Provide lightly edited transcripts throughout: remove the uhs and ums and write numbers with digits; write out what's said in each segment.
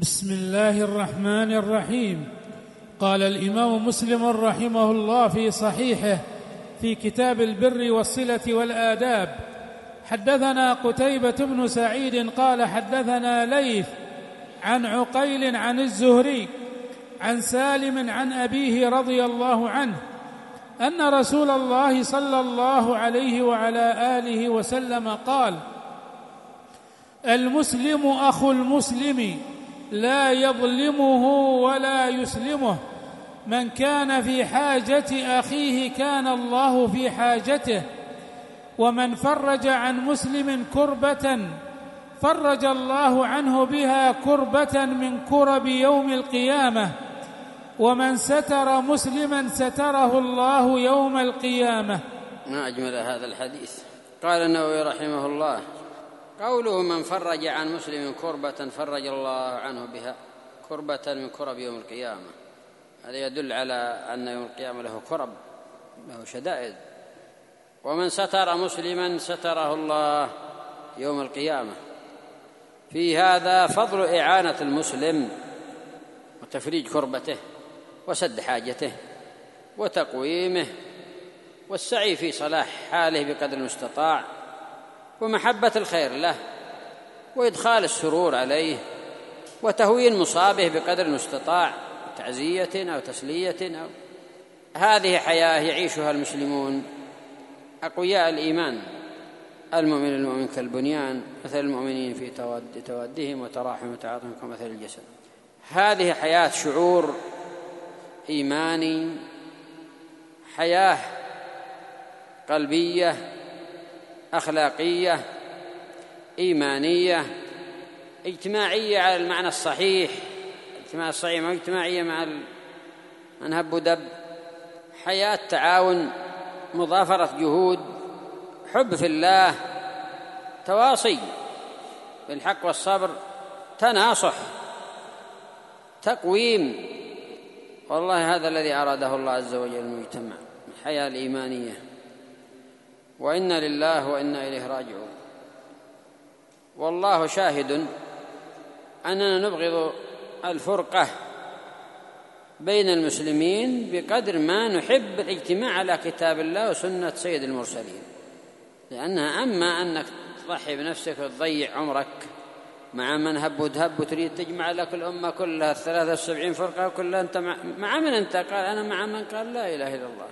بسم الله الرحمن الرحيم. قال الإمام مسلم رحمه الله في صحيحه في كتاب البر والصلة والآداب: حدثنا قتيبة بن سعيد قال حدثنا ليث عن عقيل عن الزهري عن سالم عن أبيه رضي الله عنه أن رسول الله صلى الله عليه وعلى آله وسلم قال: المسلم أخو المسلم لا يظلمه ولا يسلمه، من كان في حاجة أخيه كان الله في حاجته، ومن فرج عن مسلم كربة فرج الله عنه بها كربة من كرب يوم القيامة، ومن ستر مسلما ستره الله يوم القيامة. ما أجمل هذا الحديث. قال النووي رحمه الله: قوله من فرج عن مسلم كربة فرج الله عنه بها كربة من كرب يوم القيامة، هذا يدل على أن يوم القيامة له كرب، له شدائد. ومن ستر مسلما ستره الله يوم القيامة. في هذا فضل إعانة المسلم وتفريج كربته وسد حاجته وتقويمه والسعي في صلاح حاله بقدر المستطاع، ومحبة الخير له وإدخال السرور عليه وتهوين مصابه بقدر المستطاع، تعزية أو تسلية هذه حياة يعيشها المسلمون أقوياء الإيمان. المؤمن كالبنيان مثل المؤمنين في توادهم وتراحم وتعاطفهم كمثل الجسد. هذه حياة شعور إيماني، حياة قلبية أخلاقية إيمانية اجتماعية على المعنى الصحيح، اجتماع الصحيح مع اجتماعية مع من هب ودب، حياة تعاون، مضافرة جهود، حب في الله، تواصي بالحق والصبر، تناصح، تقويم. والله هذا الذي أراده الله عز وجل المجتمع، الحياة الإيمانية. وإنا لله وإنا إليه راجعون. والله شاهد أننا نبغض الفرقة بين المسلمين بقدر ما نحب الاجتماع على كتاب الله وسنة سيد المرسلين، لأنها أما أنك تضحي بنفسك وتضيع عمرك مع من هب وتهب وتريد تجمع لك الأمة كلها 73 فرقة وكلها أنت مع من أنت؟ قال أنا مع من قال لا إله إلا الله.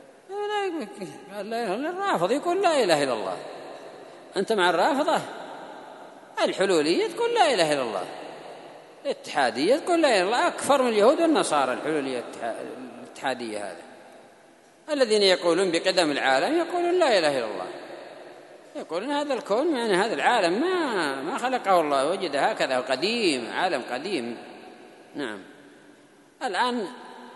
قال لا إله إلا الله. الرافض يقول لا إله إلا الله. أنت مع الرافضة؟ الحلولية تقول لا إله إلا الله. الاتحادية تقول لا إله إلا الله. أكثر من اليهود والنصارى الحلولية الاتحادية. هذا الذين يقولون بقدم العالم يقولون لا إله إلا الله، يقولون هذا الكون يعني هذا العالم ما خلقه الله، وجد هكذا قديم، عالم قديم. نعم. الآن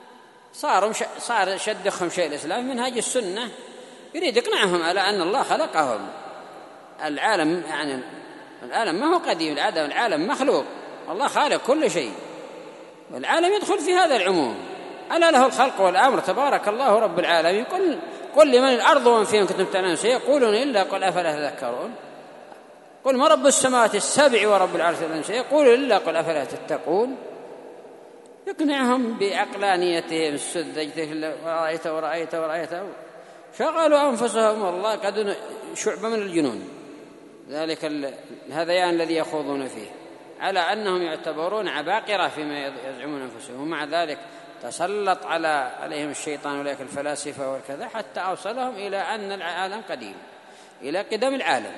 صار شدخهم شيء الإسلام منهاج السنة، يريد يقنعهم على أن الله خلقهم. العالم يعني العالم ما هو قديم، العالم مخلوق، الله خالق كل شيء، والعالم يدخل في هذا العموم. ألا له الخلق والأمر، تبارك الله رب العالمين. قل لمن الأرض ومن فيها كنتم تعلمون سيقولون إلا قل أفلا تذكرون. قل ما رب السماوات السبع ورب العرش العظيم سيقولون إلا قل أفلا تتقون. يقنعهم بعقلانيتهم السذجة، ورأيت شغلوا أنفسهم والله قد شعبة من الجنون، ذلك الهذيان الذي يخوضون فيه، على أنهم يعتبرون عباقرة فيما يزعمون أنفسهم، ومع ذلك تسلط عليهم الشيطان أولئك الفلاسفة والكذا حتى أوصلهم إلى أن العالم قديم، إلى قدم العالم،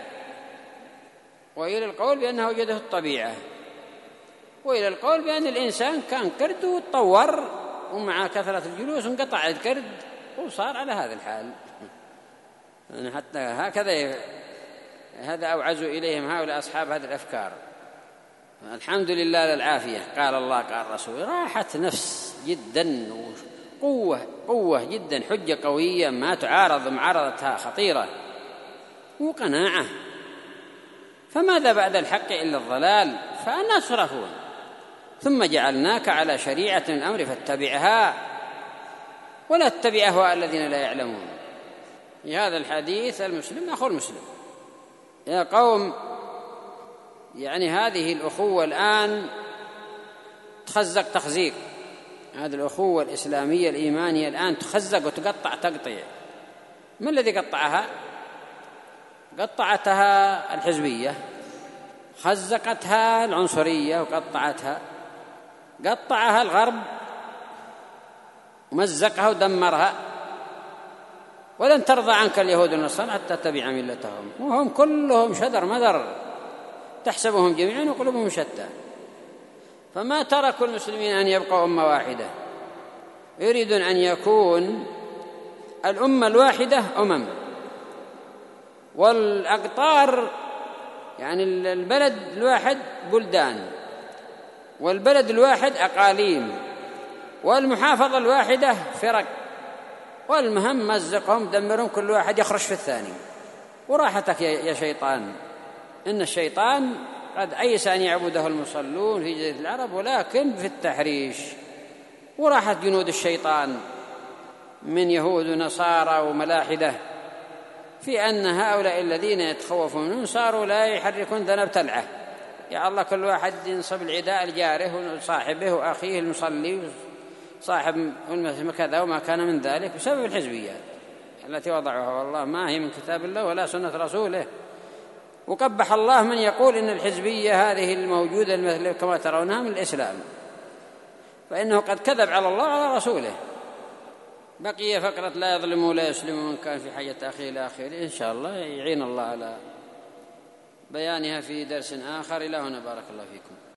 وإلى القول بأنه وجده الطبيعة، وإلى القول بأن الإنسان كان قرد وتطور، ومع كثرة الجلوس انقطع القرد وصار على هذا الحال. يعني حتى هكذا هذا أوعزوا إليهم هؤلاء أصحاب هذه الأفكار. الحمد لله للعافية، قال الله قال الرسول، راحة نفس جدا، قوة جدا، حجة قوية ما تعارض، معارضتها خطيرة، وقناعة. فماذا بعد الحق إلا الضلال، فأنا تصرفون؟ ثم جعلناك على شريعة من الأمر فاتبعها ولا تتبع أهواء الذين لا يعلمون. في هذا الحديث المسلم أخو المسلم. يا قوم، يعني هذه الأخوة الآن تخزق تخزيق. هذه الأخوة الإسلامية الإيمانية الآن تخزق وتقطع تقطيع. ما الذي قطعها؟ قطعتها الحزبية، خزقتها العنصرية وقطعتها، قطعها الغرب ومزقها ودمرها. ولن ترضى عنك اليهود والنصارى حتى تتبع ملتهم، وهم كلهم شذر مذر، تحسبهم جميعا وقلوبهم شتى. فما تركوا المسلمين أن يبقوا أمة واحدة، يريدون أن يكون الأمة الواحدة أمم، والأقطار يعني البلد الواحد بلدان، والبلد الواحد أقاليم، والمحافظة الواحدة فرق. والمهم مزقهم دمرهم، كل واحد يخرج في الثاني. وراحتك يا شيطان، إن الشيطان قد أيس أن يعبده المصلون في جزيرة العرب، ولكن في التحريش. وراحت جنود الشيطان من يهود ونصارى وملاحدة في أن هؤلاء الذين يتخوفون منهم صاروا لا يحركون ذنب تلعه. يا الله كل واحد ينصب العداء لجاره وصاحبه وأخيه المصلي صاحب كذا وما كان من ذلك، بسبب الحزبيات التي وضعها والله ما هي من كتاب الله ولا سنة رسوله. وقبح الله من يقول إن الحزبية هذه الموجودة كما ترونها من الإسلام، فإنه قد كذب على الله وعلى رسوله. بقي فقرة لا يظلم ولا يسلم من كان في حاجة أخيه إلى آخره، إن شاء الله يعين الله على بيانها في درس آخر. إلى هنا بارك الله فيكم.